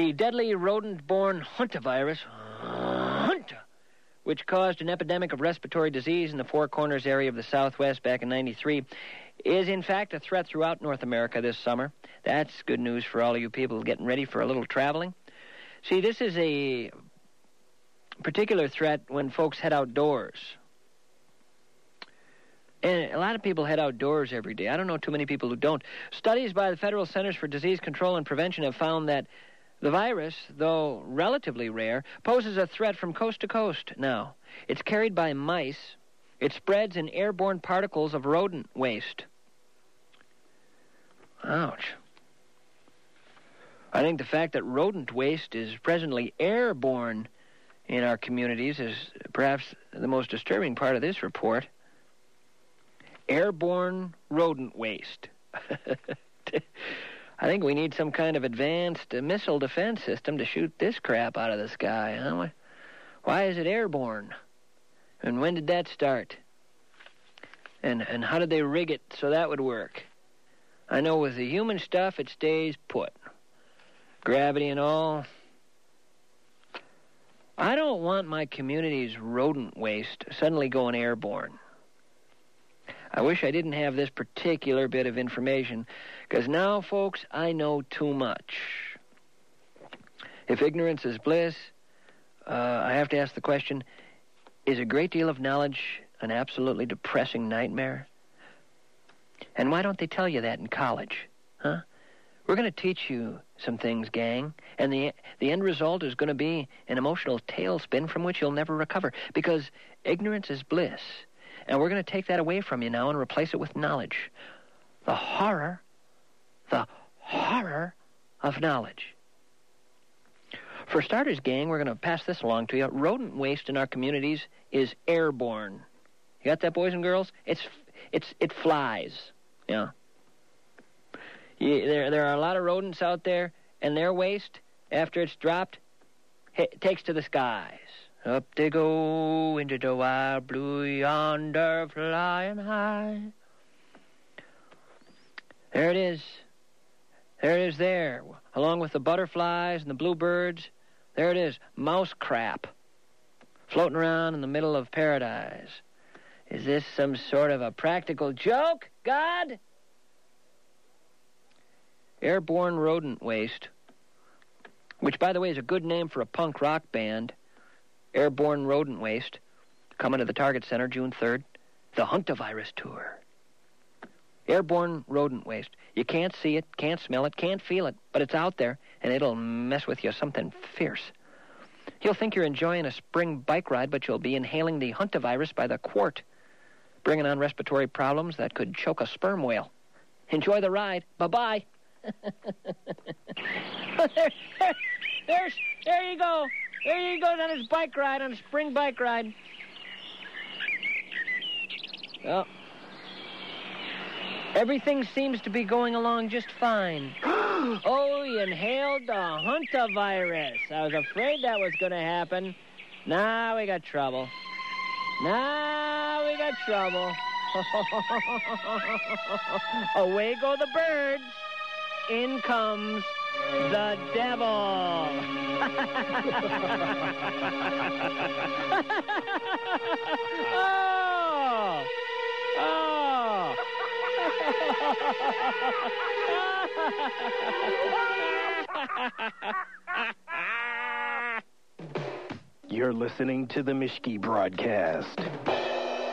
The deadly rodent-borne hantavirus, which caused an epidemic of respiratory disease in the Four Corners area of the Southwest back in '93, is in fact a threat throughout North America this summer. That's good news for all of you people getting ready for a little traveling. See, this is a particular threat when folks head outdoors. And a lot of people head outdoors every day. I don't know too many people who don't. Studies by the Federal Centers for Disease Control and Prevention have found that the virus, though relatively rare, poses a threat from coast to coast now. It's carried by mice. It spreads in airborne particles of rodent waste. Ouch. I think the fact that rodent waste is presently airborne in our communities is perhaps the most disturbing part of this report. Airborne rodent waste. I think we need some kind of advanced missile defense system to shoot this crap out of the sky, huh? Why is it airborne? And when did that start? And how did they rig it so that would work? I know with the human stuff, it stays put. Gravity and all. I don't want my community's rodent waste suddenly going airborne. I wish I didn't have this particular bit of information, because now, folks, I know too much. If ignorance is bliss, I have to ask the question, is a great deal of knowledge an absolutely depressing nightmare? And why don't they tell you that in college, huh? We're going to teach you some things, gang, and the end result is going to be an emotional tailspin from which you'll never recover, because ignorance is bliss. And we're going to take that away from you now and replace it with knowledge. The horror of knowledge. For starters, gang, we're going to pass this along to you. Rodent waste in our communities is airborne. You got that, boys and girls? It flies. Yeah. There are a lot of rodents out there, and their waste, after it's dropped, takes to the skies. Up they go into the wild blue yonder, flying high. There it is. There it is there, along with the butterflies and the bluebirds. There it is, mouse crap, floating around in the middle of paradise. Is this some sort of a practical joke, God? Airborne rodent waste, which, by the way, is a good name for a punk rock band. Airborne rodent waste, coming to the Target Center June 3rd. The Hantavirus Tour. Airborne rodent waste. You can't see it, can't smell it, can't feel it, but it's out there, and it'll mess with you something fierce. You'll think you're enjoying a spring bike ride, but you'll be inhaling the Hantavirus by the quart, bringing on respiratory problems that could choke a sperm whale. Enjoy the ride. Bye-bye. There you go. There you go on his bike ride, on a spring bike ride. Well, everything seems to be going along just fine. Oh, he inhaled the Hantavirus. I was afraid that was going to happen. Now we got trouble. Away go the birds. In comes the devil. Oh. You're listening to the Mischke Broadcast.